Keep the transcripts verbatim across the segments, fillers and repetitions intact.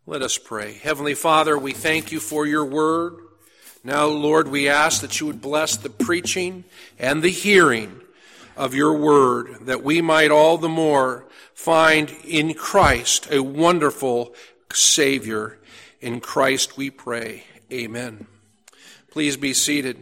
Let us pray. Heavenly Father, we thank you for your word. Now, Lord, we ask that you would bless the preaching and the hearing of your word, that we might all the more find in Christ a wonderful Savior. In Christ we pray. Amen. Please be seated.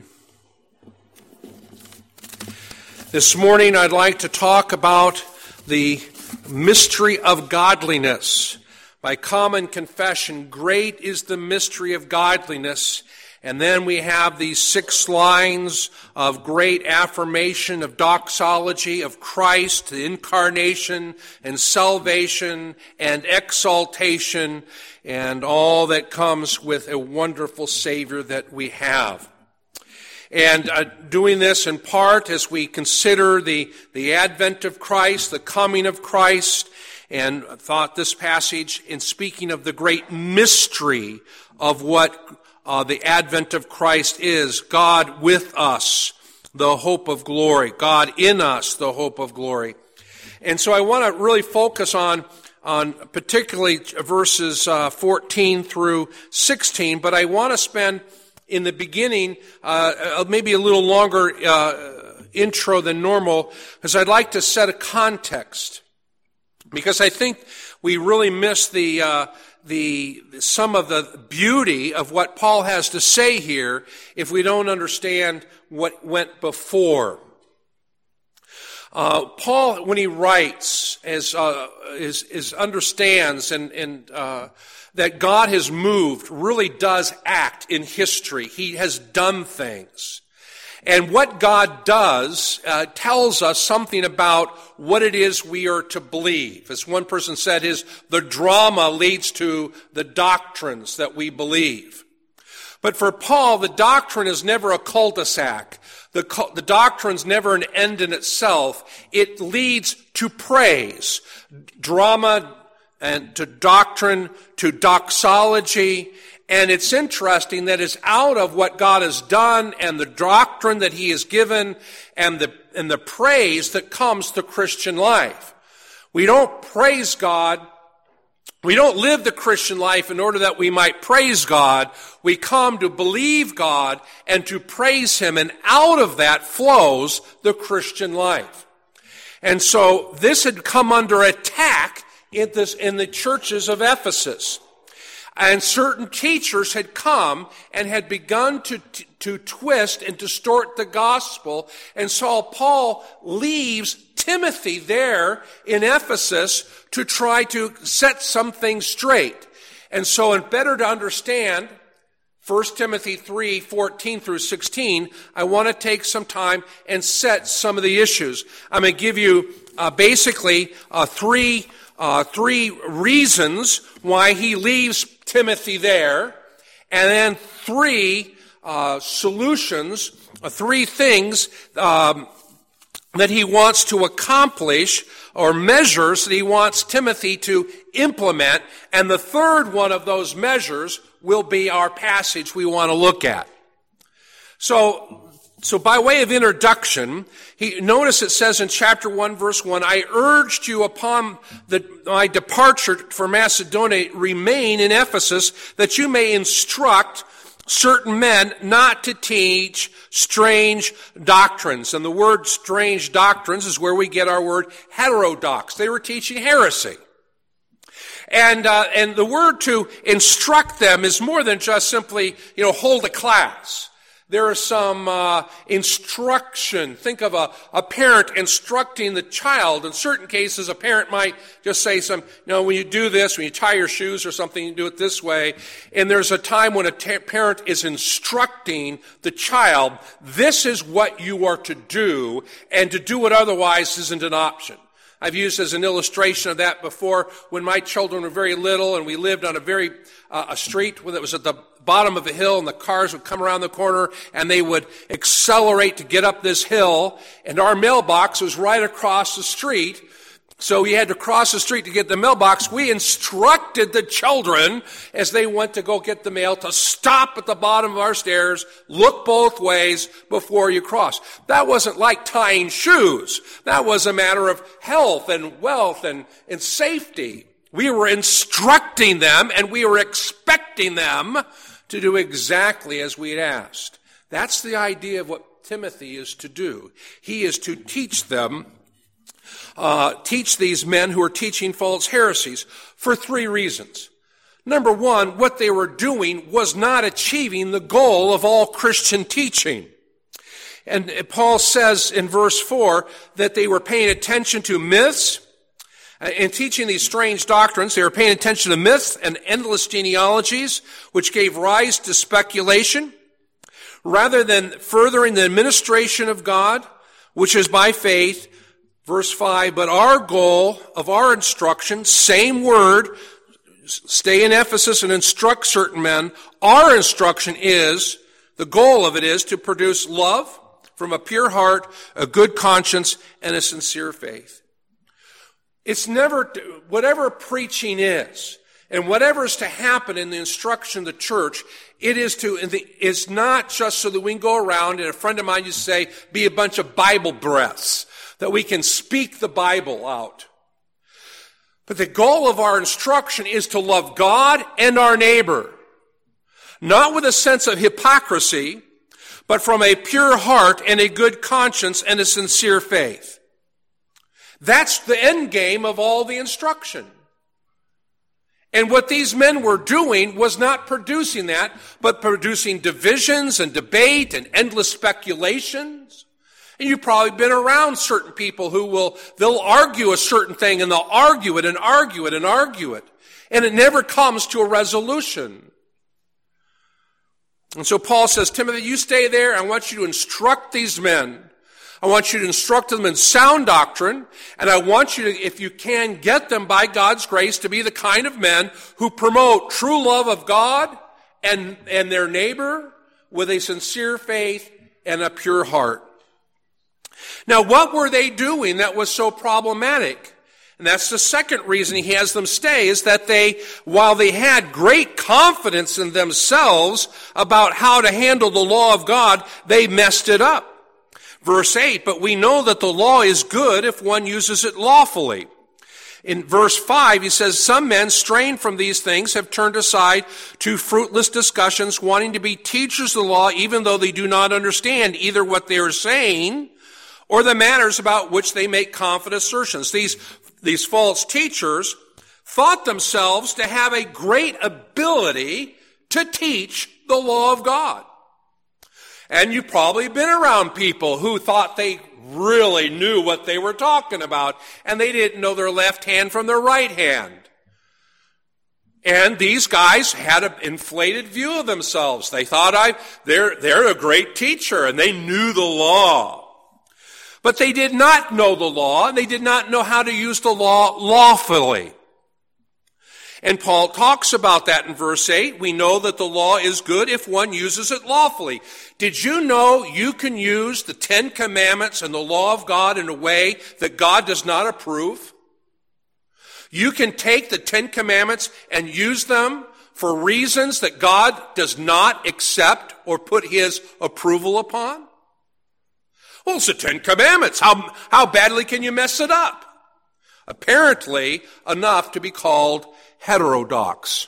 This morning I'd like to talk about the mystery of godliness. By common confession, great is the mystery of godliness. And then we have these six lines of great affirmation of doxology of Christ, the incarnation and salvation and exaltation and all that comes with a wonderful Savior that we have. And uh, doing this in part as we consider the, the advent of Christ, the coming of Christ, and thought this passage in speaking of the great mystery of what uh, the advent of Christ is. God with us, the hope of glory. God in us, the hope of glory. And so I want to really focus on, on particularly verses uh, fourteen through sixteen, but I want to spend in the beginning uh, maybe a little longer uh, intro than normal, because I'd like to set a context. Because I think we really miss the uh, the some of the beauty of what Paul has to say here if we don't understand what went before. Uh, Paul, when he writes, as uh, is, is understands and and uh, that God has moved, really does act in history. He has done things. And what God does uh, tells us something about what it is we are to believe. As one person said, is the drama leads to the doctrines that we believe. But for Paul, the doctrine is never a cul-de-sac. The, the doctrine's never an end in itself. It leads to praise. Drama and to doctrine, to doxology. And it's interesting that it's out of what God has done and the doctrine that he has given and the, and the praise that comes to Christian life. We don't praise God. We don't live the Christian life in order that we might praise God. We come to believe God and to praise him, and out of that flows the Christian life. And so this had come under attack in, this, in the churches of Ephesus. And certain teachers had come and had begun to, to, to twist and distort the gospel. And so Paul leaves Timothy there in Ephesus to try to set some things straight. And so, and better to understand First Timothy three, fourteen through sixteen, I want to take some time and set some of the issues. I'm going to give you uh, basically uh, three Uh, three reasons why he leaves Timothy there, and then three uh, solutions, uh, three things um, that he wants to accomplish, or measures that he wants Timothy to implement, and the third one of those measures will be our passage we want to look at. So, So by way of introduction, he, notice it says in chapter one, verse one, I urged you upon the, my departure for Macedonia, remain in Ephesus, that you may instruct certain men not to teach strange doctrines. And the word strange doctrines is where we get our word heterodox. They were teaching heresy. And, uh, and the word to instruct them is more than just simply, you know, hold a class. There is some uh, instruction. Think of a, a parent instructing the child. In certain cases, a parent might just say some, you know, when you do this, when you tie your shoes or something, you do it this way. And there's a time when a ta- parent is instructing the child, this is what you are to do, and to do it otherwise isn't an option. I've used as an illustration of that before when my children were very little and we lived on a very uh, a street that was at the bottom of a hill, and the cars would come around the corner and they would accelerate to get up this hill, and our mailbox was right across the street. So we had to cross the street to get the mailbox. We instructed the children as they went to go get the mail to stop at the bottom of our stairs, look both ways before you cross. That wasn't like tying shoes. That was a matter of health and wealth and, and safety. We were instructing them, and we were expecting them to do exactly as we had asked. That's the idea of what Timothy is to do. He is to teach them, uh, teach these men who are teaching false heresies for three reasons. Number one, what they were doing was not achieving the goal of all Christian teaching. And Paul says in verse four that they were paying attention to myths. In teaching these strange doctrines, they were paying attention to myths and endless genealogies, which gave rise to speculation, rather than furthering the administration of God, which is by faith. Verse five, but our goal of our instruction, same word, stay in Ephesus and instruct certain men. Our instruction is, the goal of it is to produce love from a pure heart, a good conscience, and a sincere faith. It's never, whatever preaching is, and whatever is to happen in the instruction of the church, it is to, it's not just so that we can go around, and a friend of mine used to say, be a bunch of Bible breaths, that we can speak the Bible out. But the goal of our instruction is to love God and our neighbor, not with a sense of hypocrisy, but from a pure heart and a good conscience and a sincere faith. That's the end game of all the instruction. And what these men were doing was not producing that, but producing divisions and debate and endless speculations. And you've probably been around certain people who will, they'll argue a certain thing and they'll argue it and argue it and argue it. And it never comes to a resolution. And so Paul says, Timothy, you stay there. I want you to instruct these men. I want you to instruct them in sound doctrine. And I want you to, if you can, get them by God's grace to be the kind of men who promote true love of God and, and their neighbor with a sincere faith and a pure heart. Now, what were they doing that was so problematic? And that's the second reason he has them stay, is that they, while they had great confidence in themselves about how to handle the law of God, they messed it up. Verse eight, but we know that the law is good if one uses it lawfully. In verse five, he says, some men straying from these things have turned aside to fruitless discussions, wanting to be teachers of the law, even though they do not understand either what they are saying or the matters about which they make confident assertions. These These false teachers thought themselves to have a great ability to teach the law of God. And you've probably been around people who thought they really knew what they were talking about, and they didn't know their left hand from their right hand. And these guys had an inflated view of themselves. They thought I, they're, they're a great teacher, and they knew the law. But they did not know the law, and they did not know how to use the law lawfully. And Paul talks about that in verse eight. We know that the law is good if one uses it lawfully. Did you know you can use the Ten Commandments and the law of God in a way that God does not approve? You can take the Ten Commandments and use them for reasons that God does not accept or put his approval upon? Well, it's the Ten Commandments. How, how badly can you mess it up? Apparently, enough to be called heterodox.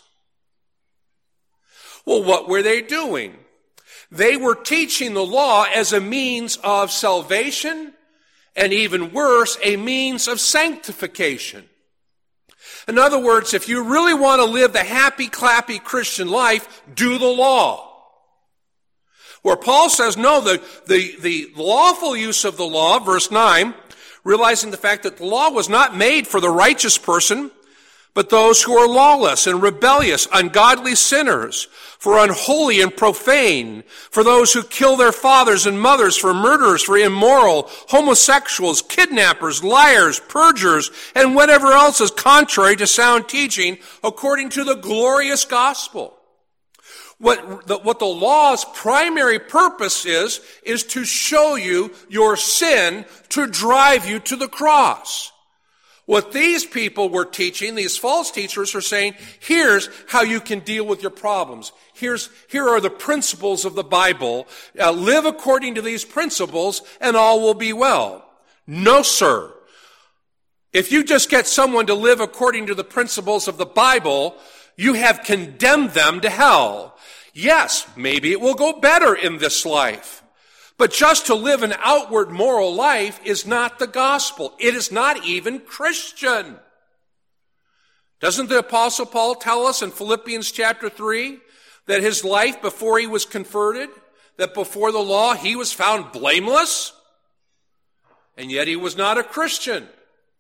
Well, what were they doing? They were teaching the law as a means of salvation, and even worse, a means of sanctification. In other words, if you really want to live the happy, clappy Christian life, do the law. Where Paul says, no, the, the, the lawful use of the law, verse nine, realizing the fact that the law was not made for the righteous person, but those who are lawless and rebellious, ungodly sinners, for unholy and profane, for those who kill their fathers and mothers, for murderers, for immoral, homosexuals, kidnappers, liars, perjurers, and whatever else is contrary to sound teaching according to the glorious gospel. What the, what the law's primary purpose is, is to show you your sin, to drive you to the cross. What these people were teaching, these false teachers are saying, here's how you can deal with your problems. Here's, here are the principles of the Bible. Uh, live according to these principles and all will be well. No, sir. If you just get someone to live according to the principles of the Bible, you have condemned them to hell. Yes, maybe it will go better in this life. But just to live an outward moral life is not the gospel. It is not even Christian. Doesn't the Apostle Paul tell us in Philippians chapter three that his life before he was converted, that before the law he was found blameless? And yet he was not a Christian.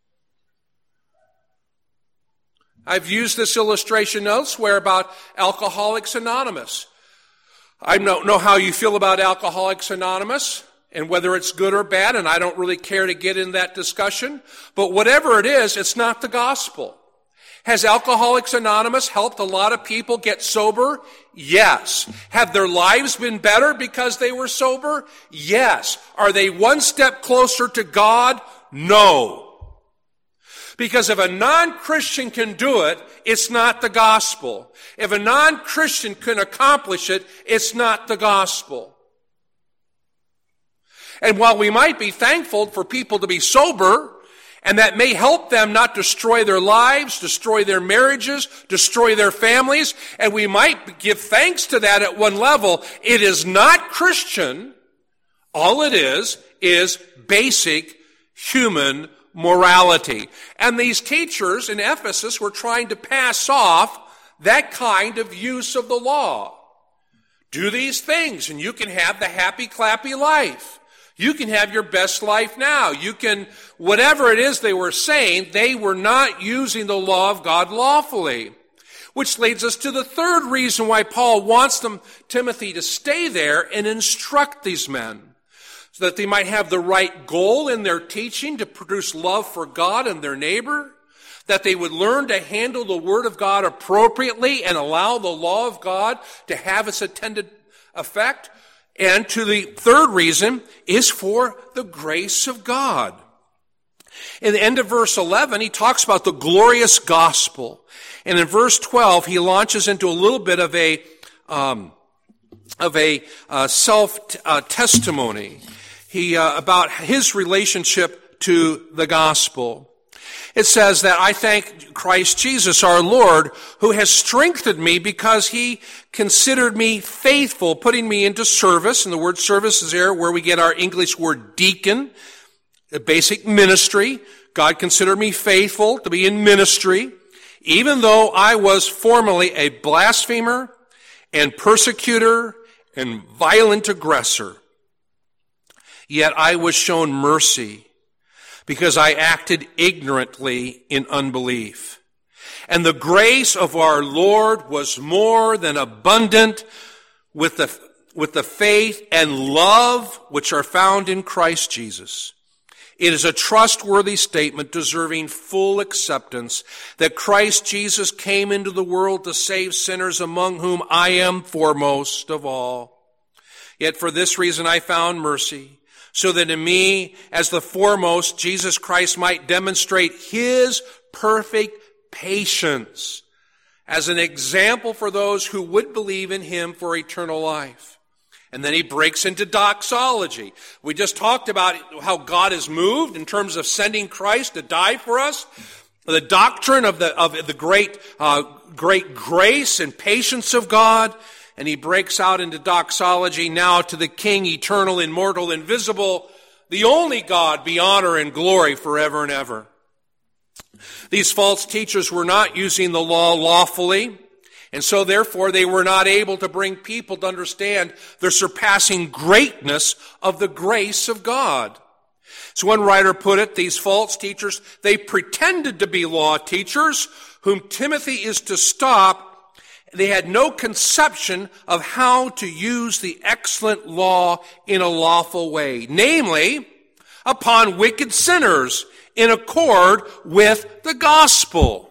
I've used this illustration elsewhere about Alcoholics Anonymous. I don't know how you feel about Alcoholics Anonymous and whether it's good or bad, and I don't really care to get in that discussion. But whatever it is, it's not the gospel. Has Alcoholics Anonymous helped a lot of people get sober? Yes. Have their lives been better because they were sober? Yes. Are they one step closer to God? No. Because if a non-Christian can do it, it's not the gospel. If a non-Christian can accomplish it, it's not the gospel. And while we might be thankful for people to be sober, and that may help them not destroy their lives, destroy their marriages, destroy their families, and we might give thanks to that at one level, it is not Christian. All it is, is basic human morality. And these teachers in Ephesus were trying to pass off that kind of use of the law. Do these things and you can have the happy, clappy life. You can have your best life now. You can, whatever it is they were saying, they were not using the law of God lawfully. Which leads us to the third reason why Paul wants them, Timothy, to stay there and instruct these men. So that they might have the right goal in their teaching to produce love for God and their neighbor, that they would learn to handle the Word of God appropriately and allow the law of God to have its intended effect. And to the third reason is for the grace of God. In the end of verse eleven, he talks about the glorious gospel. And in verse twelve, he launches into a little bit of a, um, of a uh, self-testimony. Uh, He, uh, about his relationship to the gospel. It says that I thank Christ Jesus our Lord, who has strengthened me because he considered me faithful, putting me into service. And the word service is there where we get our English word deacon, a basic ministry. God considered me faithful to be in ministry, even though I was formerly a blasphemer and persecutor and violent aggressor. Yet I was shown mercy because I acted ignorantly in unbelief. And the grace of our Lord was more than abundant with the, with the faith and love which are found in Christ Jesus. It is a trustworthy statement deserving full acceptance that Christ Jesus came into the world to save sinners, among whom I am foremost of all. Yet for this reason I found mercy, so that in me, as the foremost, Jesus Christ might demonstrate his perfect patience as an example for those who would believe in him for eternal life. And then he breaks into doxology. We just talked about how God is moved in terms of sending Christ to die for us. The doctrine of the, of the great, uh, great grace and patience of God. And he breaks out into doxology. Now to the King, eternal, immortal, invisible, the only God, be honor and glory forever and ever. These false teachers were not using the law lawfully, and so therefore they were not able to bring people to understand the surpassing greatness of the grace of God. So one writer put it, these false teachers, they pretended to be law teachers, whom Timothy is to stop. They had no conception of how to use the excellent law in a lawful way, namely, upon wicked sinners in accord with the gospel.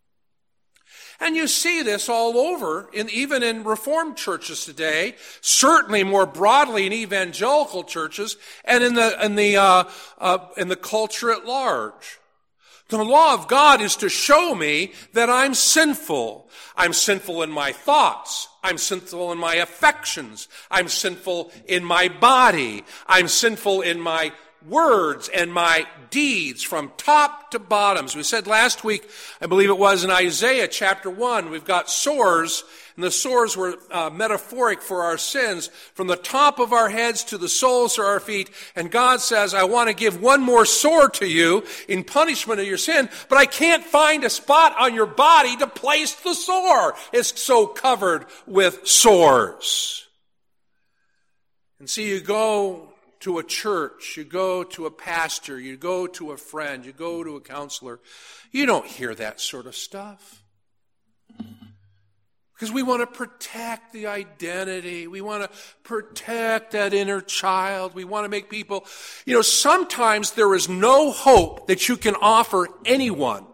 And you see this all over, in, even in Reformed churches today, certainly more broadly in evangelical churches, and in the in the uh, uh, in the culture at large. The law of God is to show me that I'm sinful. I'm sinful in my thoughts. I'm sinful in my affections. I'm sinful in my body. I'm sinful in my words and my deeds from top to bottom. As we said last week, I believe it was in Isaiah chapter one, we've got sores, and the sores were uh, metaphoric for our sins, from the top of our heads to the soles of our feet. And God says, I want to give one more sore to you in punishment of your sin, but I can't find a spot on your body to place the sore. It's so covered with sores. And see, you go to a church, you go to a pastor, you go to a friend, you go to a counselor. You don't hear that sort of stuff. Because we want to protect the identity. We want to protect that inner child. We want to make people, you know, sometimes there is no hope that you can offer anyone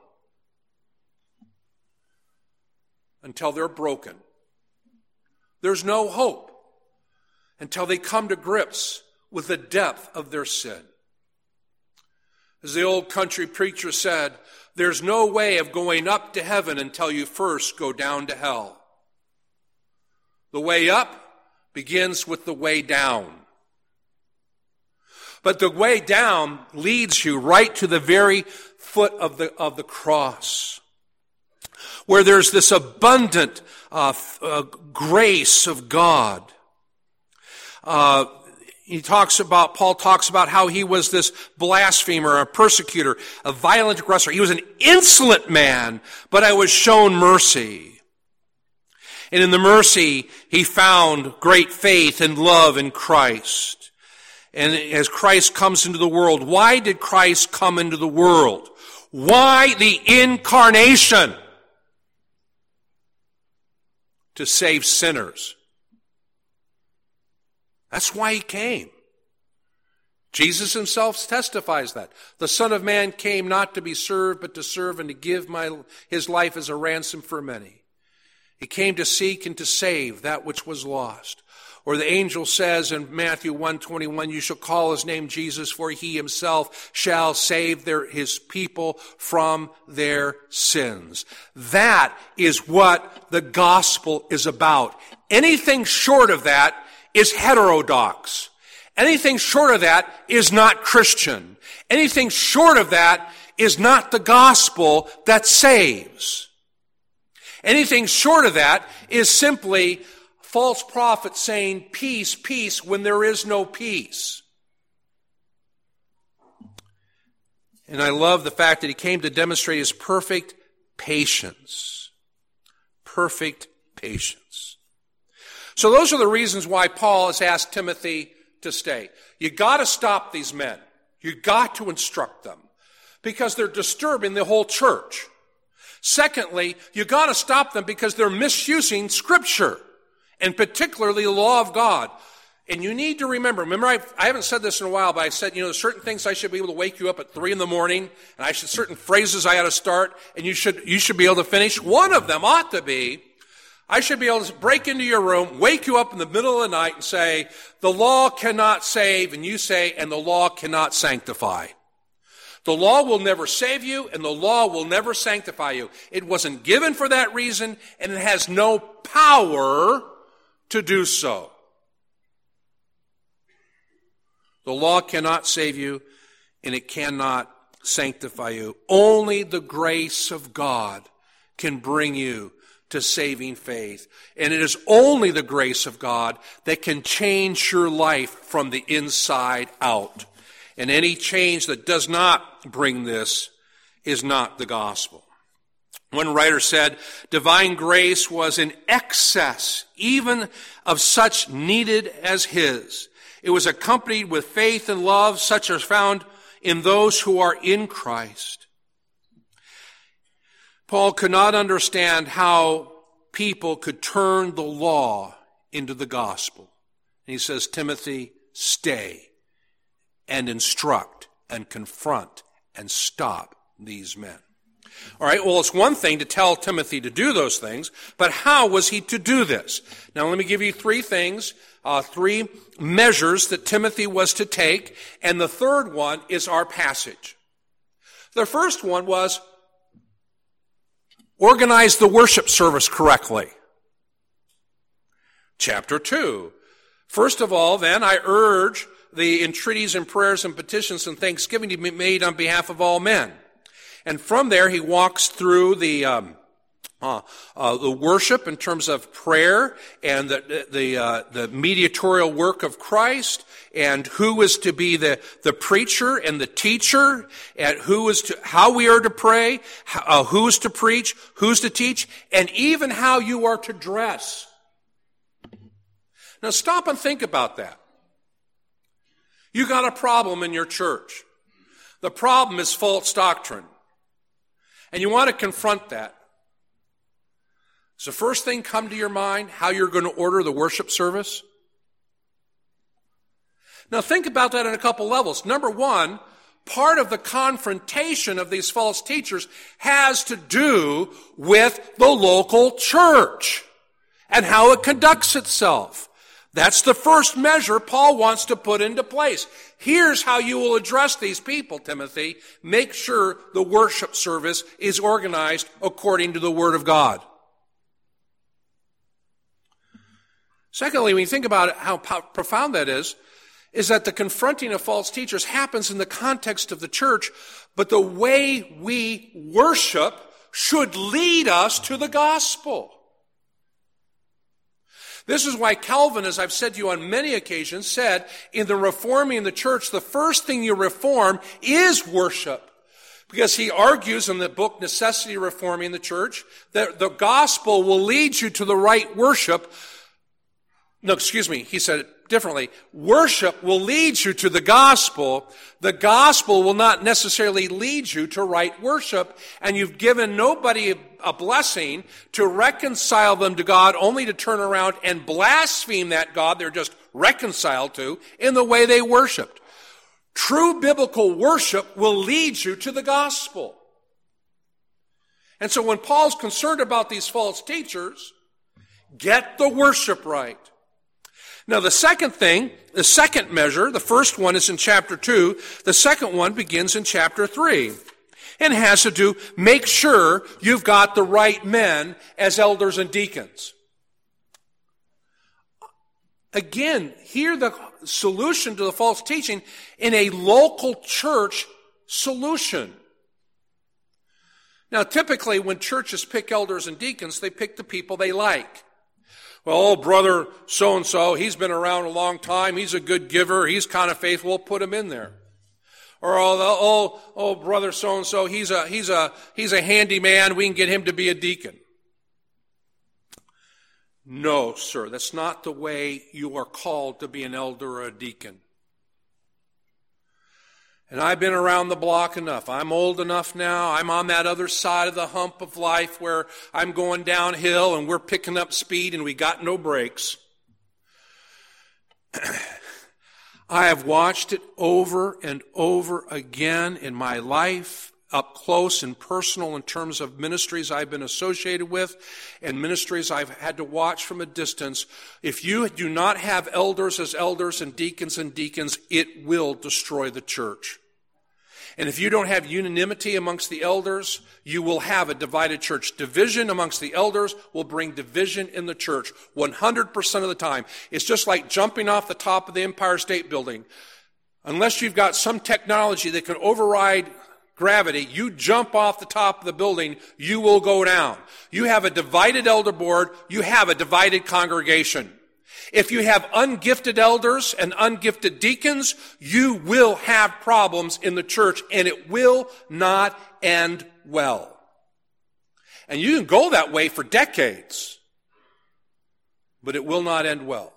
until they're broken. There's no hope until they come to grips with the depth of their sin. As the old country preacher said, there's no way of going up to heaven until you first go down to hell. The way up begins with the way down. But the way down leads you right to the very foot of the, of the cross, where there's this abundant uh, uh, grace of God. Uh, he talks about, Paul talks about how he was this blasphemer, a persecutor, a violent aggressor. He was an insolent man, but I was shown mercy. And in the mercy, he found great faith and love in Christ. And as Christ comes into the world, why did Christ come into the world? Why the incarnation? To save sinners. That's why he came. Jesus himself testifies that. The Son of Man came not to be served, but to serve and to give my, his life as a ransom for many. He came to seek and to save that which was lost. Or the angel says in Matthew one twenty-one, you shall call his name Jesus, for he himself shall save their, his people from their sins. That is what the gospel is about. Anything short of that is heterodox. Anything short of that is not Christian. Anything short of that is not the gospel that saves. Anything short of that is simply false prophets saying peace, peace, when there is no peace. And I love the fact that he came to demonstrate his perfect patience. Perfect patience. So those are the reasons why Paul has asked Timothy to stay. You got to stop these men. You got to instruct them because they're disturbing the whole church. Secondly, you got to stop them because they're misusing Scripture, and particularly the law of God. And you need to remember, remember I've, I haven't said this in a while, but I said, you know, there's certain things I should be able to wake you up at three in the morning, and I should, certain phrases I ought to start, and you should, you should be able to finish. One of them ought to be, I should be able to break into your room, wake you up in the middle of the night and say, the law cannot save, and you say, and the law cannot sanctify. The law will never save you, and the law will never sanctify you. It wasn't given for that reason, and it has no power to do so. The law cannot save you, and it cannot sanctify you. Only the grace of God can bring you to saving faith. And it is only the grace of God that can change your life from the inside out. And any change that does not bring this is not the gospel. One writer said, divine grace was in excess, even of such needed as his. It was accompanied with faith and love, such as found in those who are in Christ. Paul could not understand how people could turn the law into the gospel. And he says, Timothy, stay and instruct and confront and stop these men. All right, well, it's one thing to tell Timothy to do those things, but how was he to do this? Now, let me give you three things, uh, three measures that Timothy was to take, and the third one is our passage. The first one was organize the worship service correctly. Chapter two. First of all, then, I urge the entreaties and prayers and petitions and thanksgiving to be made on behalf of all men. And from there, he walks through the um, uh, uh, the worship in terms of prayer and the the uh, the mediatorial work of Christ, and who is to be the the preacher and the teacher, and who is to how we are to pray, how, uh, who's to preach, who's to teach, and even how you are to dress. Now, stop and think about that. You got a problem in your church. The problem is false doctrine. And you want to confront that. Does the first thing come to your mind how you're going to order the worship service? Now think about that on a couple levels. Number one, part of the confrontation of these false teachers has to do with the local church and how it conducts itself. That's the first measure Paul wants to put into place. Here's how you will address these people, Timothy. Make sure the worship service is organized according to the Word of God. Secondly, when you think about it, how profound that is, is that the confronting of false teachers happens in the context of the church, but the way we worship should lead us to the gospel. This is why Calvin, as I've said to you on many occasions, said in the reforming the church, the first thing you reform is worship. Because he argues in the book Necessity of Reforming the Church that the gospel will lead you to the right worship. No, excuse me, he said it differently. Worship will lead you to the gospel. The gospel will not necessarily lead you to right worship. And you've given nobody a blessing to reconcile them to God, only to turn around and blaspheme that God they're just reconciled to in the way they worshiped. True biblical worship will lead you to the gospel. And so when Paul's concerned about these false teachers, get the worship right. Now the second thing, the second measure, the first one is in chapter two, the second one begins in chapter three. And has to do, make sure you've got the right men as elders and deacons. Again, here the solution to the false teaching in a local church solution. Now typically when churches pick elders and deacons, they pick the people they like. Well, oh, brother so-and-so, he's been around a long time, he's a good giver, he's kind of faithful, we'll put him in there. Or oh, oh, oh, brother so-and-so, he's a, he's a, he's a handyman, we can get him to be a deacon. No, sir, that's not the way you are called to be an elder or a deacon. And I've been around the block enough. I'm old enough now. I'm on that other side of the hump of life where I'm going downhill and we're picking up speed and we got no brakes. I have watched it over and over again in my life, up close and personal in terms of ministries I've been associated with and ministries I've had to watch from a distance. If you do not have elders as elders and deacons and deacons, it will destroy the church. And if you don't have unanimity amongst the elders, you will have a divided church. Division amongst the elders will bring division in the church one hundred percent of the time. It's just like jumping off the top of the Empire State Building. Unless you've got some technology that can override gravity, you jump off the top of the building, you will go down. You have a divided elder board, you have a divided congregation. If you have ungifted elders and ungifted deacons, you will have problems in the church, and it will not end well. And you can go that way for decades, but it will not end well.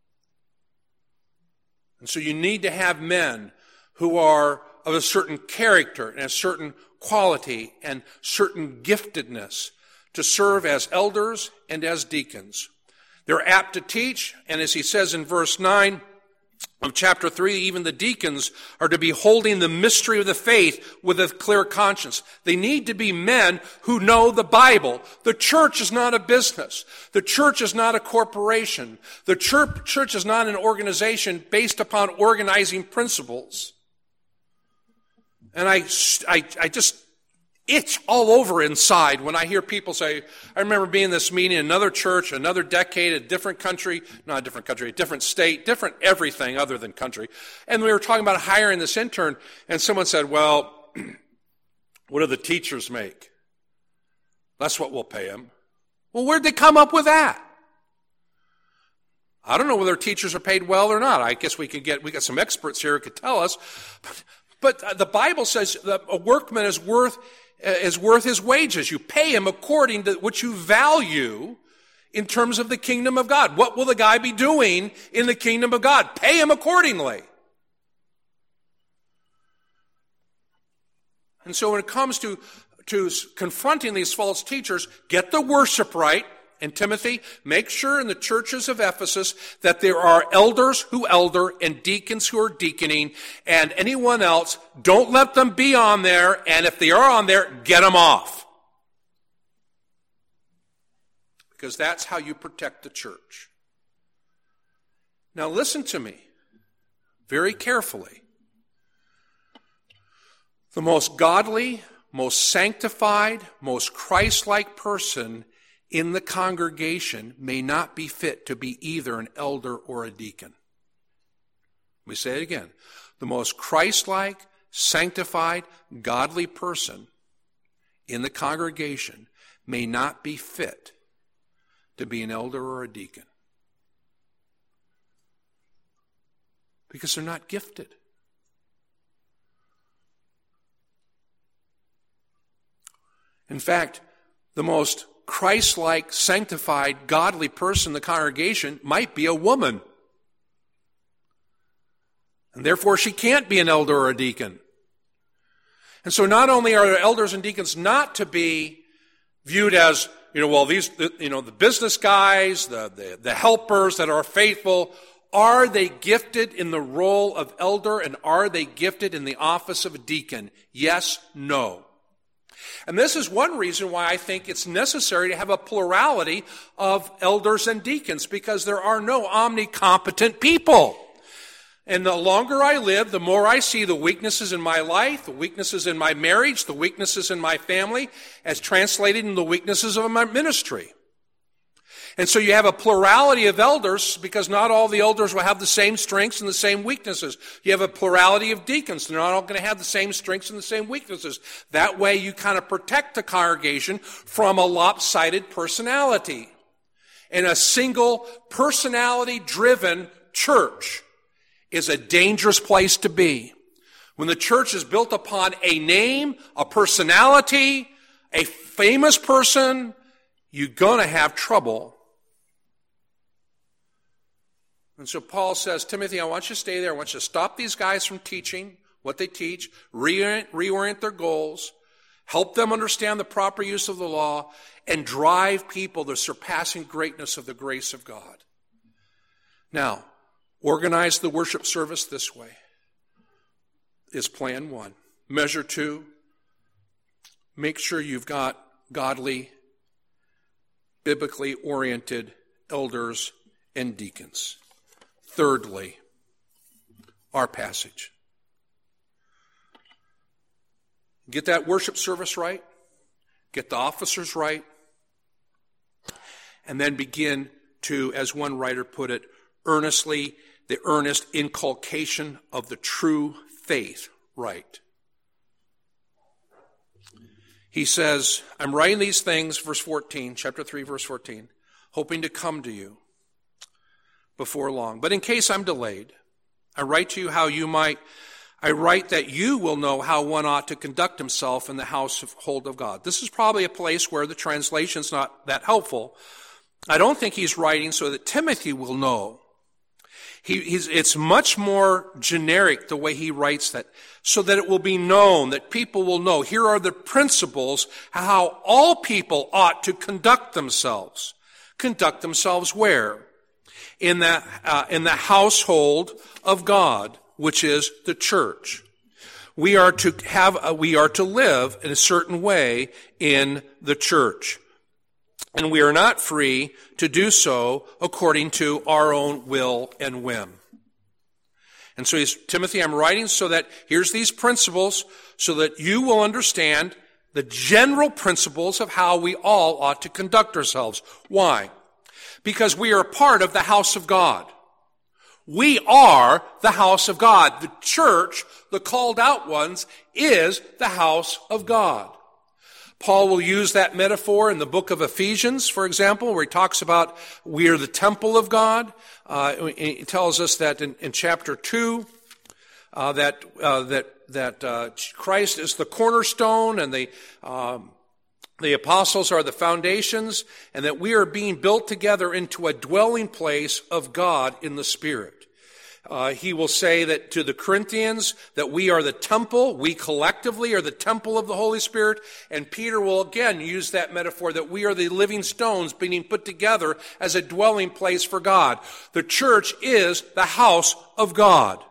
And so you need to have men who are of a certain character and a certain quality and certain giftedness to serve as elders and as deacons. They're apt to teach, and as he says in verse nine of chapter three, even the deacons are to be holding the mystery of the faith with a clear conscience. They need to be men who know the Bible. The church is not a business. The church is not a corporation. The church, church is not an organization based upon organizing principles. And I, I, I just itch all over inside when I hear people say, I remember being in this meeting in another church, another decade, a different country, not a different country, a different state, different everything other than country. And we were talking about hiring this intern, and someone said, well, what do the teachers make? That's what we'll pay them. Well, where'd they come up with that? I don't know whether teachers are paid well or not. I guess we could get, we got some experts here who could tell us. But, but the Bible says that a workman is worth, is worth his wages. You pay him according to what you value in terms of the kingdom of God. What will the guy be doing in the kingdom of God? Pay him accordingly. And so when it comes to, to confronting these false teachers, get the worship right. And Timothy, make sure in the churches of Ephesus that there are elders who elder and deacons who are deaconing, and anyone else, don't let them be on there, and if they are on there, get them off. Because that's how you protect the church. Now listen to me very carefully. The most godly, most sanctified, most Christ-like person in the congregation may not be fit to be either an elder or a deacon. Let me say it again. The most Christ-like, sanctified, godly person in the congregation may not be fit to be an elder or a deacon. Because they're not gifted. In fact, the most Christ-like, sanctified, godly person in the congregation might be a woman. And therefore she can't be an elder or a deacon. And so not only are elders and deacons not to be viewed as, you know, well, these, you know, the business guys, the, the, the helpers that are faithful, are they gifted in the role of elder and are they gifted in the office of a deacon? Yes, no. And this is one reason why I think it's necessary to have a plurality of elders and deacons, because there are no omnicompetent people. And the longer I live, the more I see the weaknesses in my life, the weaknesses in my marriage, the weaknesses in my family, as translated in the weaknesses of my ministry. And so you have a plurality of elders, because not all the elders will have the same strengths and the same weaknesses. You have a plurality of deacons. They're not all going to have the same strengths and the same weaknesses. That way you kind of protect the congregation from a lopsided personality. And a single personality-driven church is a dangerous place to be. When the church is built upon a name, a personality, a famous person, you're going to have trouble. And so Paul says, Timothy, I want you to stay there. I want you to stop these guys from teaching what they teach, reorient, reorient their goals, help them understand the proper use of the law, and drive people to the surpassing greatness of the grace of God. Now, organize the worship service this way is plan one. Measure two, make sure you've got godly, biblically oriented elders and deacons. Thirdly, our passage. Get that worship service right, get the officers right, and then begin to, as one writer put it, earnestly, the earnest inculcation of the true faith right. He says, I'm writing these things, verse fourteen, chapter three, verse fourteen, hoping to come to you before long. But in case I'm delayed, I write to you how you might, I write that you will know how one ought to conduct himself in the household of God. This is probably a place where the translation's not that helpful. I don't think he's writing so that Timothy will know. He, he's, it's much more generic the way he writes that, so that it will be known, that people will know. Here are the principles how all people ought to conduct themselves. Conduct themselves where? In the, uh, in the household of God, which is the church. We are to have, a, we are to live in a certain way in the church. And we are not free to do so according to our own will and whim. And so he's, Timothy, I'm writing so that here's these principles so that you will understand the general principles of how we all ought to conduct ourselves. Why? Because we are a part of the house of God. We are the house of God. The church, the called out ones, is the house of God. Paul will use that metaphor in the book of Ephesians, for example, where he talks about we are the temple of God. Uh, he tells us that in, in chapter two, uh, that uh, that that uh, Christ is the cornerstone and the um, the apostles are the foundations, and that we are being built together into a dwelling place of God in the Spirit. Uh, he will say that to the Corinthians that we are the temple, we collectively are the temple of the Holy Spirit, and Peter will again use that metaphor that we are the living stones being put together as a dwelling place for God. The church is the house of God.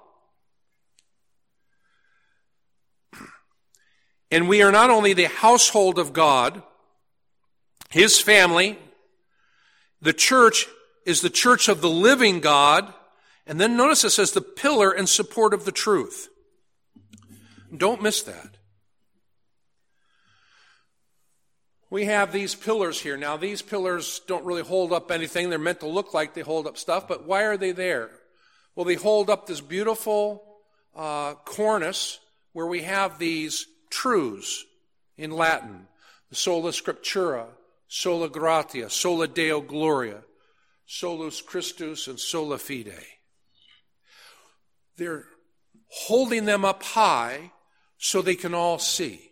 And we are not only the household of God, His family, the church is the church of the living God. And then notice it says the pillar and support of the truth. Don't miss that. We have these pillars here. Now, these pillars don't really hold up anything. They're meant to look like they hold up stuff, but why are they there? Well, they hold up this beautiful uh, cornice where we have these truths in Latin. Sola Scriptura, Sola Gratia, Sola Deo Gloria, Solus Christus, and Sola Fide. They're holding them up high so they can all see.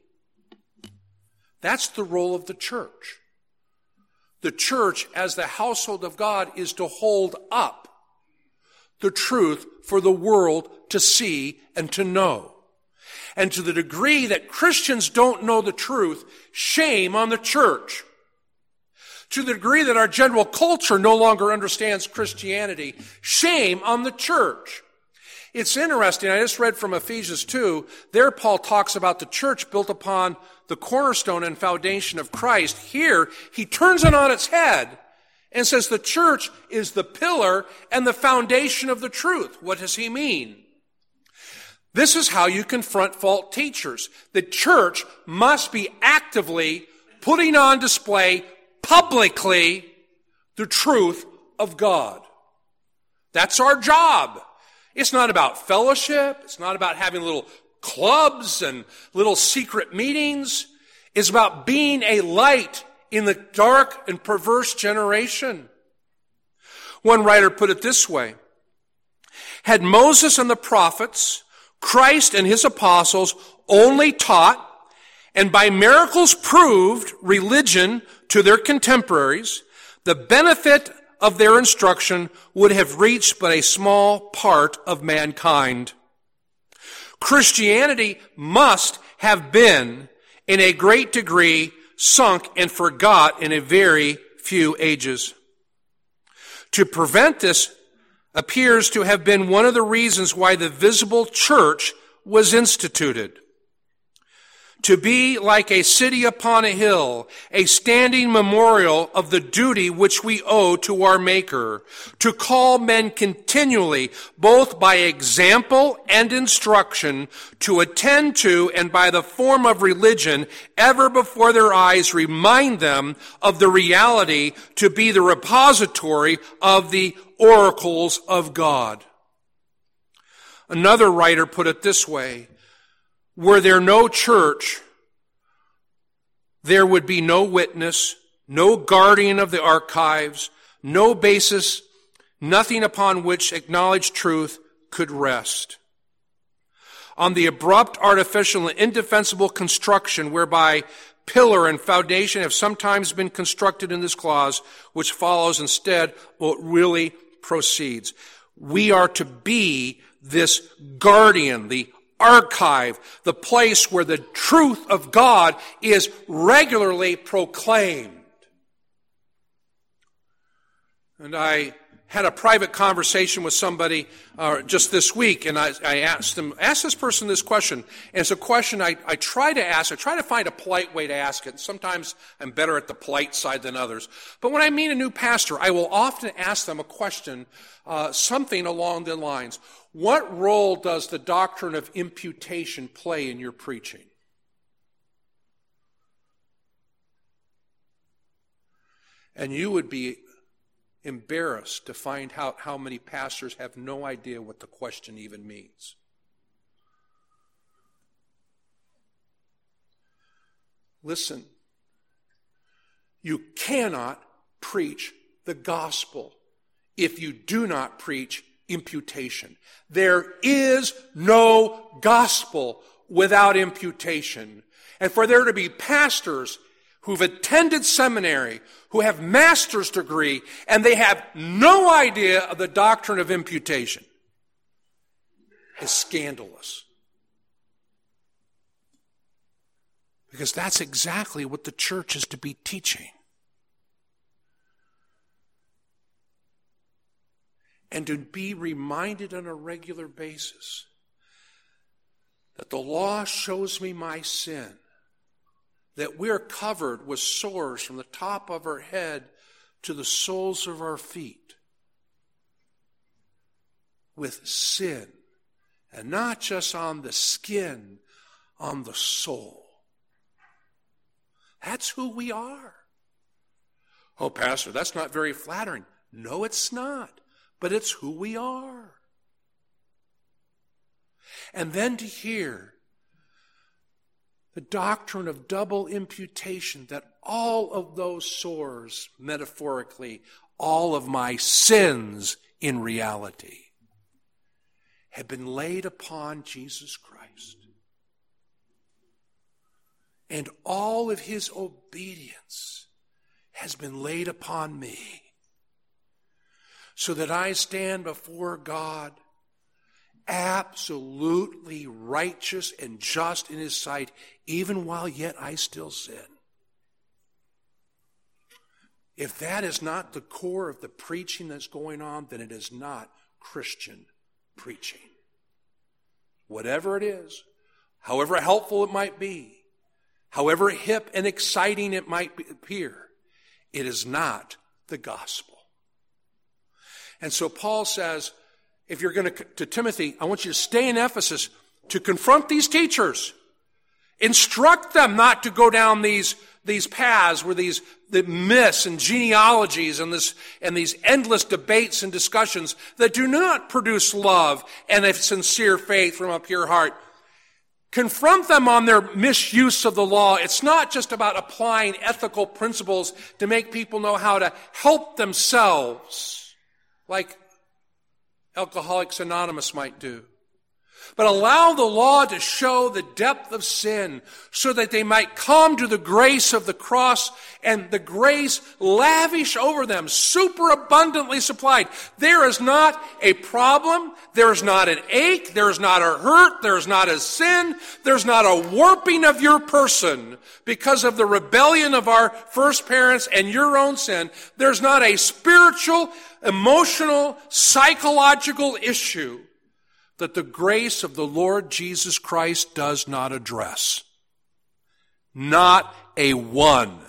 That's the role of the church. The church, as the household of God, is to hold up the truth for the world to see and to know. And to the degree that Christians don't know the truth, shame on the church. To the degree that our general culture no longer understands Christianity, shame on the church. It's interesting, I just read from Ephesians two, there Paul talks about the church built upon the cornerstone and foundation of Christ. Here, he turns it on its head and says the church is the pillar and the foundation of the truth. What does he mean? This is how you confront false teachers. The church must be actively putting on display publicly the truth of God. That's our job. It's not about fellowship. It's not about having little clubs and little secret meetings. It's about being a light in the dark and perverse generation. One writer put it this way: had Moses and the prophets, Christ and his apostles only taught and by miracles proved religion to their contemporaries, the benefit of their instruction would have reached but a small part of mankind. Christianity must have been, in a great degree, sunk and forgot in a very few ages. To prevent this appears to have been one of the reasons why the visible church was instituted. To be like a city upon a hill, a standing memorial of the duty which we owe to our Maker, to call men continually, both by example and instruction, to attend to and by the form of religion, ever before their eyes remind them of the reality to be the repository of the oracles of God. Another writer put it this way: were there no church, there would be no witness, no guardian of the archives, no basis, nothing upon which acknowledged truth could rest. On the abrupt, artificial, and indefensible construction whereby pillar and foundation have sometimes been constructed in this clause, which follows instead what really proceeds. We are to be this guardian, the archive, the place where the truth of God is regularly proclaimed. And I had a private conversation with somebody uh, just this week, and I, I asked them, ask this person this question. And it's a question I, I try to ask. I try to find a polite way to ask it. Sometimes I'm better at the polite side than others. But when I meet a new pastor, I will often ask them a question, uh, something along the lines: what role does the doctrine of imputation play in your preaching? And you would be embarrassed to find out how many pastors have no idea what the question even means. Listen, you cannot preach the gospel if you do not preach imputation. There is no gospel without imputation. And for there to be pastors who've attended seminary, who have master's degree, and they have no idea of the doctrine of imputation is scandalous. Because that's exactly what the church is to be teaching. And to be reminded on a regular basis that the law shows me my sin, that we're covered with sores from the top of our head to the soles of our feet with sin, and not just on the skin, on the soul. That's who we are. Oh, Pastor, that's not very flattering. No, it's not. But it's who we are. And then to hear the doctrine of double imputation, that all of those sores, metaphorically, all of my sins in reality, have been laid upon Jesus Christ. And all of his obedience has been laid upon me, so that I stand before God absolutely righteous and just in his sight, even while yet I still sin. If that is not the core of the preaching that's going on, then it is not Christian preaching. Whatever it is, however helpful it might be, however hip and exciting it might appear, it is not the gospel. And so Paul says, if you're going to, to Timothy, I want you to stay in Ephesus to confront these teachers. Instruct them not to go down these, these paths where these the myths and genealogies and this and these endless debates and discussions that do not produce love and a sincere faith from a pure heart. Confront them on their misuse of the law. It's not just about applying ethical principles to make people know how to help themselves, like Alcoholics Anonymous might do. But allow the law to show the depth of sin so that they might come to the grace of the cross and the grace lavish over them, super abundantly supplied. There is not a problem. There is not an ache. There is not a hurt. There is not a sin. There's not a warping of your person because of the rebellion of our first parents and your own sin. There's not a spiritual, emotional, psychological issue that the grace of the Lord Jesus Christ does not address. Not a one.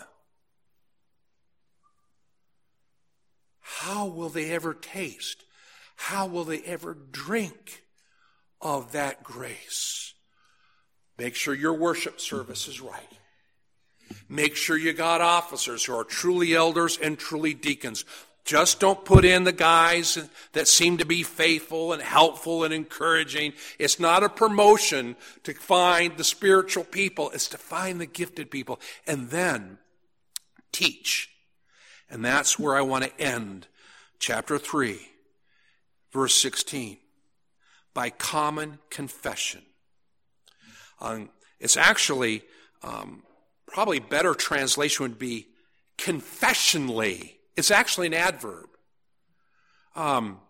How will they ever taste? How will they ever drink of that grace? Make sure your worship service is right. Make sure you got officers who are truly elders and truly deacons. Just don't put in the guys that seem to be faithful and helpful and encouraging. It's not a promotion to find the spiritual people. It's to find the gifted people and then teach. And that's where I want to end chapter three, verse sixteen. By common confession. Um, it's actually, um, probably better translation would be confessionally. It's actually an adverb. Um,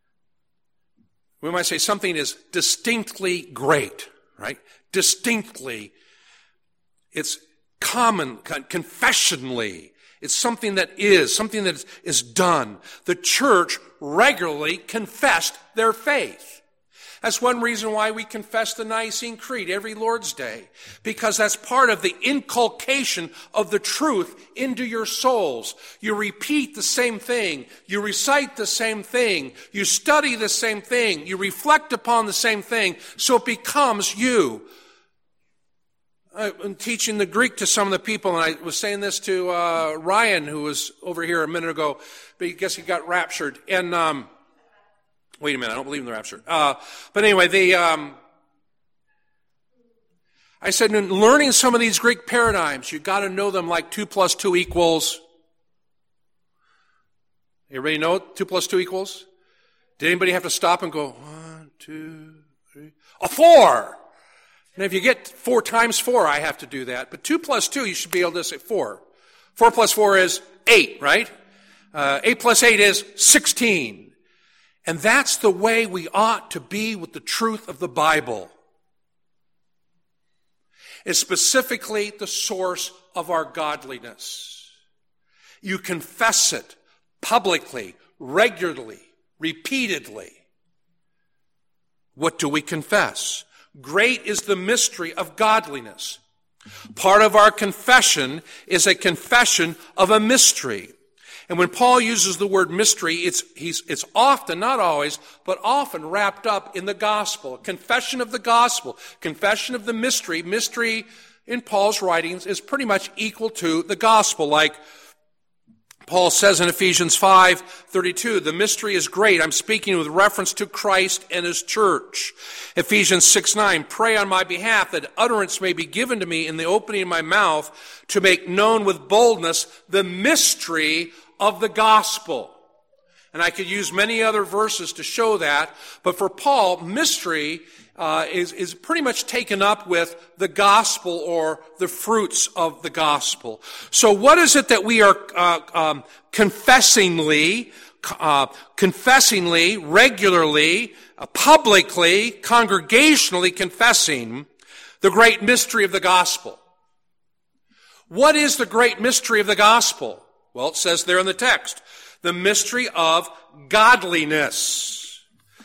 we might say something is distinctly great, right? Distinctly. It's common, confessionally. It's something that is, something that is done. The church regularly confessed their faith. That's one reason why we confess the Nicene Creed every Lord's Day, because that's part of the inculcation of the truth into your souls. You repeat the same thing. You recite the same thing. You study the same thing. You reflect upon the same thing, so it becomes you. I'm teaching the Greek to some of the people, and I was saying this to uh, Ryan, who was over here a minute ago, but I guess he got raptured. And um, wait a minute, I don't believe in the rapture. Uh, but anyway, the um, I said, in learning some of these Greek paradigms, you got to know them like two plus two equals. Everybody know two plus two equals? Did anybody have to stop and go one, two, three, a four? And if you get four times four, I have to do that. But two plus two, you should be able to say four. Four plus four is eight, right? Uh, eight plus eight is sixteen. And that's the way we ought to be with the truth of the Bible. It's specifically the source of our godliness. You confess it publicly, regularly, repeatedly. What do we confess? Great is the mystery of godliness. Part of our confession is a confession of a mystery. And when Paul uses the word mystery, it's, he's, it's often, not always, but often wrapped up in the gospel. Confession of the gospel, confession of the mystery. Mystery in Paul's writings is pretty much equal to the gospel, like Paul says in Ephesians five thirty-two, the mystery is great. I'm speaking with reference to Christ and his church. Ephesians six nine, pray on my behalf that utterance may be given to me in the opening of my mouth to make known with boldness the mystery of the gospel. And I could use many other verses to show that, but for Paul, mystery uh, is, is pretty much taken up with the gospel or the fruits of the gospel. So what is it that we are uh, um, confessingly, uh, confessingly, regularly, uh, publicly, congregationally confessing the great mystery of the gospel? What is the great mystery of the gospel? Well, it says there in the text, the mystery of godliness.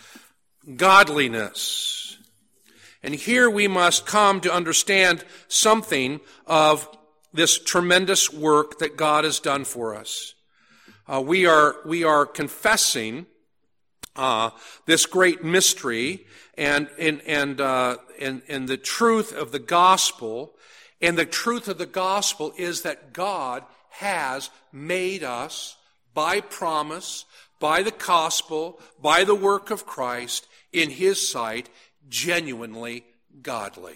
Godliness. And here we must come to understand something of this tremendous work that God has done for us. Uh, we are we are confessing uh, this great mystery and and and, uh, and and the truth of the gospel. And the truth of the gospel is that God has made us, by promise, by the gospel, by the work of Christ, in his sight, genuinely godly.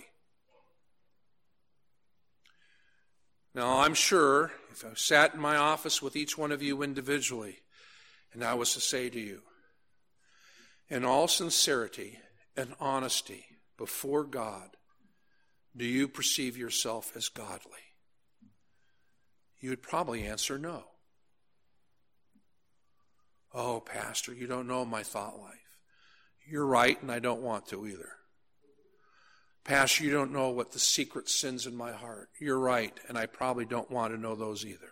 Now, I'm sure if I sat in my office with each one of you individually, and I was to say to you, in all sincerity and honesty before God, do you perceive yourself as godly? You would probably answer no. Oh, Pastor, you don't know my thought life. You're right, and I don't want to either. Pastor, you don't know what the secret sins in my heart. You're right, and I probably don't want to know those either.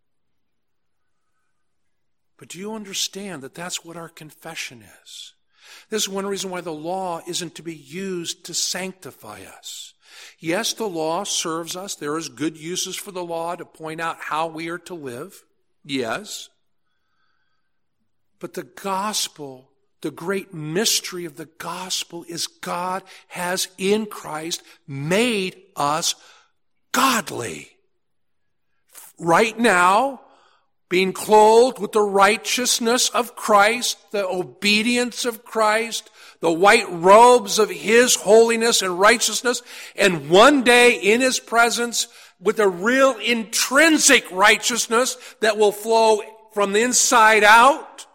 But do you understand that that's what our confession is? This is one reason why the law isn't to be used to sanctify us. Yes, the law serves us. There is good uses for the law to point out how we are to live. Yes. But the gospel, the great mystery of the gospel is God has in Christ made us godly. Right now, being clothed with the righteousness of Christ, the obedience of Christ, the white robes of his holiness and righteousness, and one day in his presence with a real intrinsic righteousness that will flow from the inside out.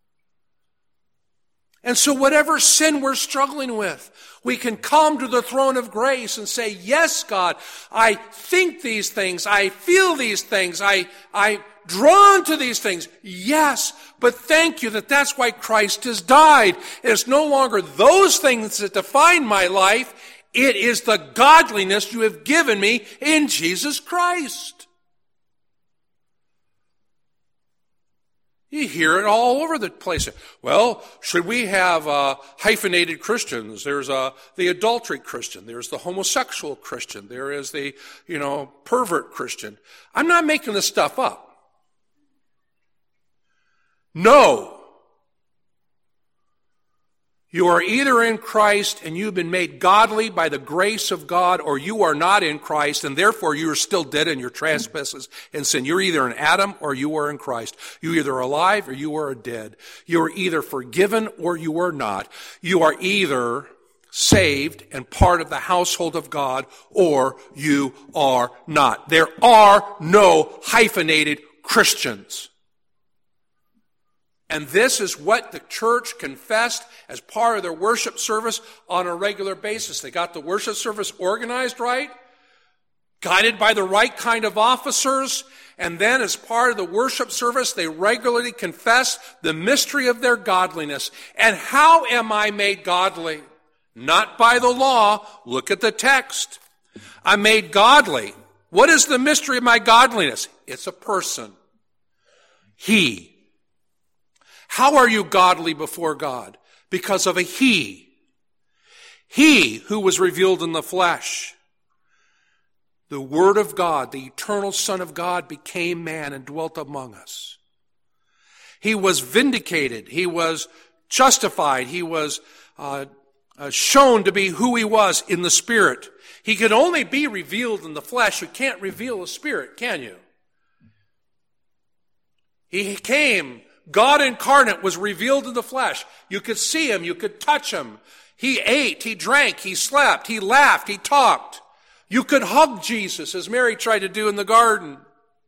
And so whatever sin we're struggling with, we can come to the throne of grace and say, yes, God, I think these things, I feel these things, I, I drawn to these things. Yes, but thank you that that's why Christ has died. It's no longer those things that define my life. It is the godliness you have given me in Jesus Christ. You hear it all over the place. Well, should we have uh, hyphenated Christians? There's uh, the adultery Christian. There's the homosexual Christian. There is the, you know, pervert Christian. I'm not making this stuff up. No. You are either in Christ and you've been made godly by the grace of God, or you are not in Christ and therefore you are still dead in your trespasses and sin. You're either in Adam or you are in Christ. You either are alive or you are dead. You are either forgiven or you are not. You are either saved and part of the household of God or you are not. There are no hyphenated Christians. And this is what the church confessed as part of their worship service on a regular basis. They got the worship service organized right, guided by the right kind of officers, and then as part of the worship service, they regularly confess the mystery of their godliness. And how am I made godly? Not by the law. Look at the text. I'm made godly. What is the mystery of my godliness? It's a person. He. How are you godly before God? Because of a He. He who was revealed in the flesh. The Word of God, the eternal Son of God, became man and dwelt among us. He was vindicated. He was justified. He was uh, uh, shown to be who he was in the Spirit. He could only be revealed in the flesh. You can't reveal the Spirit, can you? He came. God incarnate was revealed in the flesh. You could see him. You could touch him. He ate. He drank. He slept. He laughed. He talked. You could hug Jesus as Mary tried to do in the garden.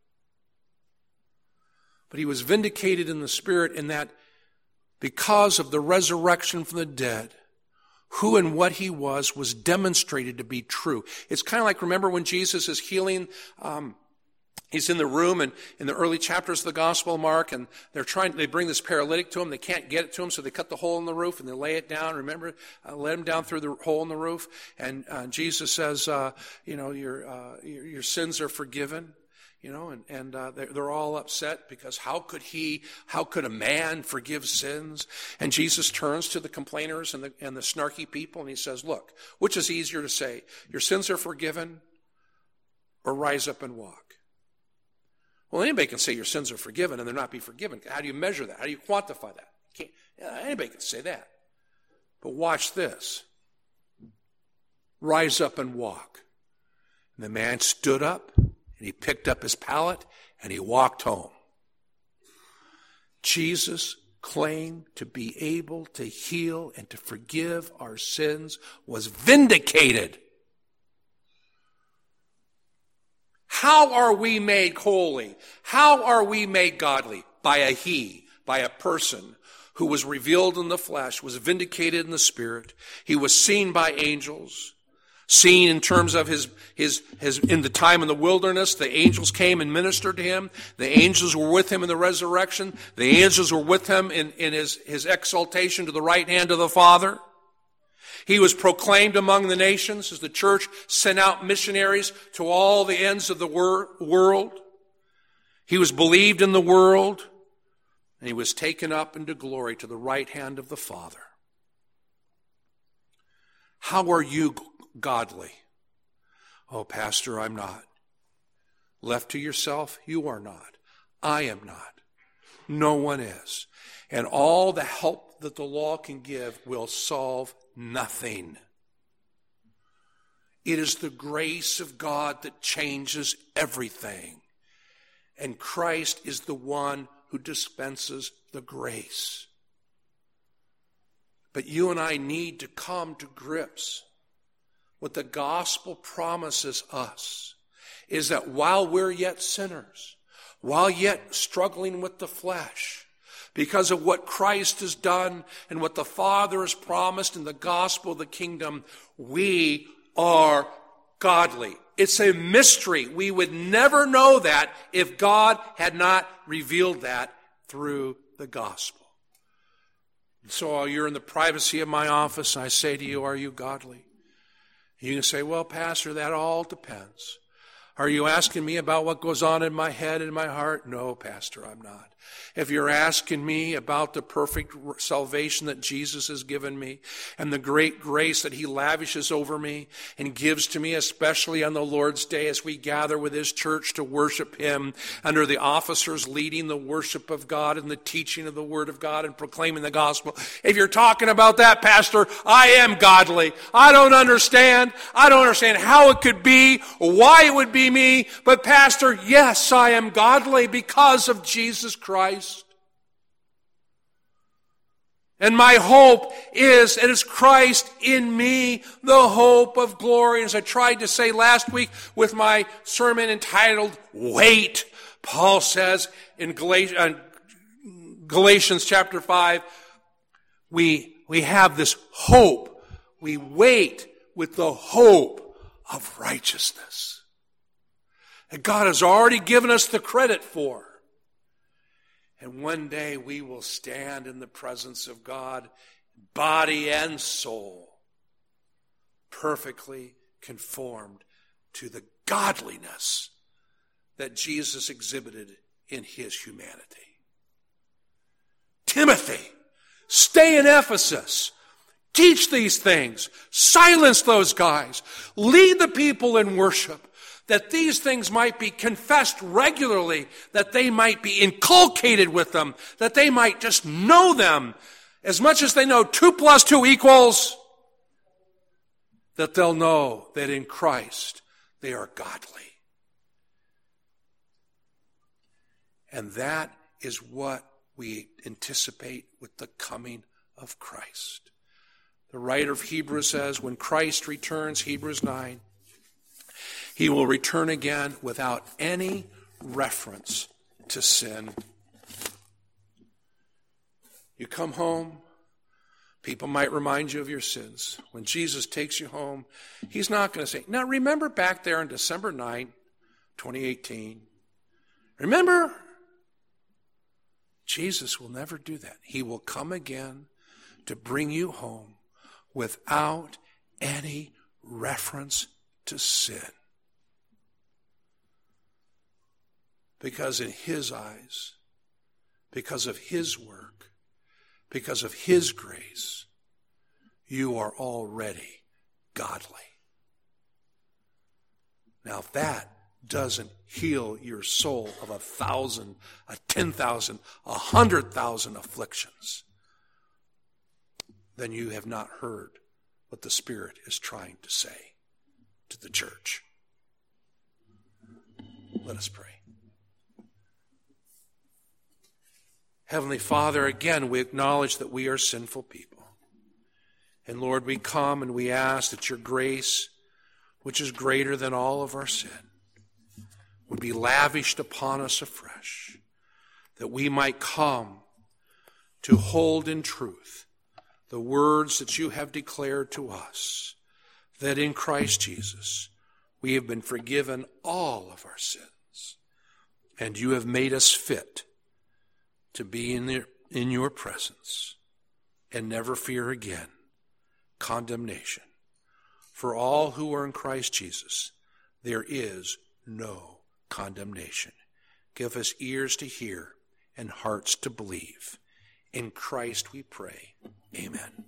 But he was vindicated in the Spirit in that because of the resurrection from the dead, who and what he was was demonstrated to be true. It's kind of like, remember when Jesus is healing um He's in the room, and in the early chapters of the Gospel of Mark, and they're trying. They bring this paralytic to him. They can't get it to him, so they cut the hole in the roof and they lay it down. Remember, uh, let him down through the hole in the roof. And uh, Jesus says, uh, "You know, your, uh, your your sins are forgiven." You know, and and uh, they're, they're all upset because how could he? How could a man forgive sins? And Jesus turns to the complainers and the and the snarky people, and he says, "Look, which is easier to say? Your sins are forgiven, or rise up and walk?" Well, anybody can say your sins are forgiven and they're not be forgiven. How do you measure that? How do you quantify that? You can't, yeah, anybody can say that. But watch this. Rise up and walk. And the man stood up and he picked up his pallet and he walked home. Jesus claimed to be able to heal and to forgive our sins was vindicated. How are we made holy? How are we made godly? By a He, by a person who was revealed in the flesh, was vindicated in the Spirit. He was seen by angels, seen in terms of his, his, his, in the time in the wilderness. The angels came and ministered to him. The angels were with him in the resurrection. The angels were with him in, in his, his exaltation to the right hand of the Father. He was proclaimed among the nations as the church sent out missionaries to all the ends of the wor- world. He was believed in the world, and he was taken up into glory to the right hand of the Father. How are you godly? Oh, Pastor, I'm not. Left to yourself, you are not. I am not. No one is. And all the help that the law can give will solve nothing. It is the grace of God that changes everything. And Christ is the one who dispenses the grace. But you and I need to come to grips. What the gospel promises us is that while we're yet sinners, while yet struggling with the flesh, because of what Christ has done and what the Father has promised in the gospel of the kingdom, we are godly. It's a mystery. We would never know that if God had not revealed that through the gospel. And so while you're in the privacy of my office, I say to you, are you godly? You can say, well, Pastor, that all depends. Are you asking me about what goes on in my head and my heart? No, Pastor, I'm not. If you're asking me about the perfect salvation that Jesus has given me and the great grace that he lavishes over me and gives to me, especially on the Lord's Day as we gather with his church to worship him under the officers leading the worship of God and the teaching of the word of God and proclaiming the gospel. If you're talking about that, Pastor, I am godly. I don't understand. I don't understand how it could be or why it would be me. But Pastor, yes, I am godly because of Jesus Christ. And my hope is, it is Christ in me, the hope of glory. As I tried to say last week with my sermon entitled, Wait, Paul says in Galatians, Galatians chapter five, we, we have this hope. We wait with the hope of righteousness that God has already given us the credit for. And one day we will stand in the presence of God, body and soul, perfectly conformed to the godliness that Jesus exhibited in his humanity. Timothy, stay in Ephesus. Teach these things. Silence those guys. Lead the people in worship, that these things might be confessed regularly, that they might be inculcated with them, that they might just know them as much as they know two plus two equals, that they'll know that in Christ they are godly. And that is what we anticipate with the coming of Christ. The writer of Hebrews says, when Christ returns, Hebrews nine, he will return again without any reference to sin. You come home, people might remind you of your sins. When Jesus takes you home, he's not going to say, now remember back there on December ninth, twenty eighteen. Remember? Jesus will never do that. He will come again to bring you home without any reference to sin. Because in his eyes, because of his work, because of his grace, you are already godly. Now if that doesn't heal your soul of a thousand, a ten thousand, a hundred thousand afflictions, then you have not heard what the Spirit is trying to say to the church. Let us pray. Heavenly Father, again, we acknowledge that we are sinful people. And Lord, we come and we ask that your grace, which is greater than all of our sin, would be lavished upon us afresh, that we might come to hold in truth the words that you have declared to us, that in Christ Jesus we have been forgiven all of our sins, and you have made us fit to be in, the, in your presence and never fear again condemnation. For all who are in Christ Jesus, there is no condemnation. Give us ears to hear and hearts to believe. In Christ we pray. Amen.